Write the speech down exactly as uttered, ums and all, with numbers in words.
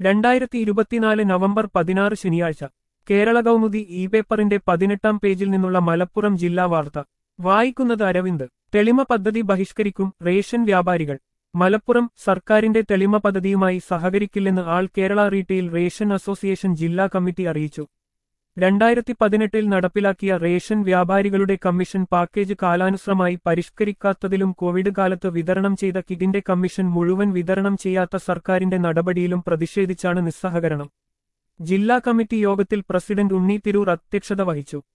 രണ്ടായിരത്തി ഇരുപത്തിനാല് നവംബർ പതിനാറ് ശനിയാഴ്ച കേരള കൗമുദി ഇ പേപ്പറിന്റെ പതിനെട്ടാം പേജിൽ നിന്നുള്ള മലപ്പുറം ജില്ലാ വാർത്ത വായിക്കുന്നത് അരവിന്ദ്. തെളിമ പദ്ധതി ബഹിഷ്കരിക്കും റേഷൻ വ്യാപാരികൾ. മലപ്പുറം സർക്കാരിന്റെ തെളിമ പദ്ധതിയുമായി സഹകരിക്കില്ലെന്ന് all Kerala retail ration association ജില്ലാ കമ്മിറ്റി അറിയിച്ചു. രണ്ടായിരത്തി പതിനെട്ടിൽ നടപ്പിലാക്കിയ റേഷൻ വ്യാപാരികളുടെ കമ്മീഷൻ പാക്കേജ് കാലാനുസൃതമായി പരിഷ്കരിക്കാത്തതിലും കോവിഡ് കാലത്ത് വിതരണം ചെയ്ത കിറ്റിന്റെ കമ്മീഷൻ മുഴുവൻ വിതരണം ചെയ്യാത്ത സർക്കാരിന്റെ നടപടിയിലും പ്രതിഷേധിച്ചാണ് നിസ്സഹകരണം. ജില്ലാ കമ്മിറ്റി യോഗത്തിൽ പ്രസിഡന്റ് ഉണ്ണി തിരൂർ അധ്യക്ഷത വഹിച്ചു.